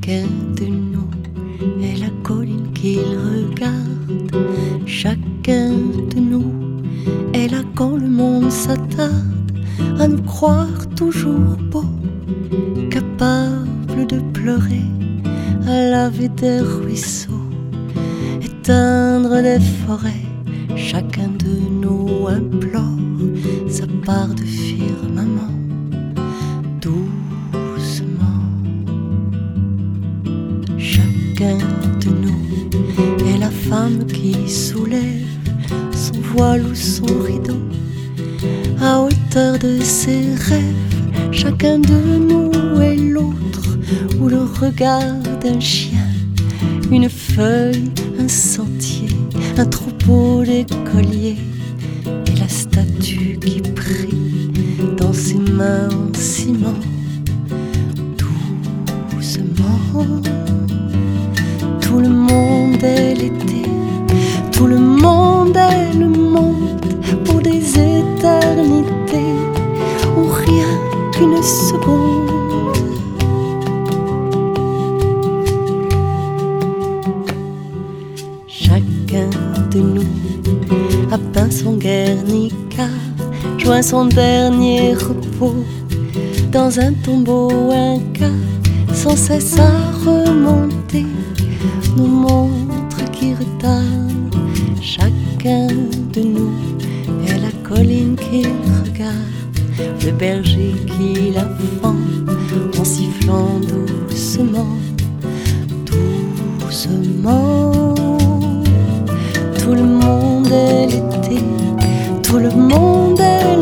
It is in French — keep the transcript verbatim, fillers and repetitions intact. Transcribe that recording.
Chacun de nous est la colline qu'il regarde. Chacun de nous est là quand le monde s'attarde à nous croire toujours beaux, capables de pleurer à la vue des ruisseaux, éteindre les forêts. Chacun de nous implore sa part de firmament, doucement. Chacun de nous est la femme qui soulève son voile ou son rideau à hauteur de ses rêves. Chacun de nous est l'autre, ou le regard d'un chien, une feuille, un sentier, un troupeau d'écoliers, et la statue qui prie dans ses mains en ciment, doucement. Tout le monde est l'été, tout le monde est le monde, pour des éternités ou rien qu'une seconde. Chacun de nous a peint son Guernica, joint son dernier repos dans un tombeau inca, sans cesse à remonter nos montres qui retardent. Chacun de nous est la colline qu'il regarde, le berger qui la fend en sifflant doucement, doucement. Tout le monde est l'été, tout le monde est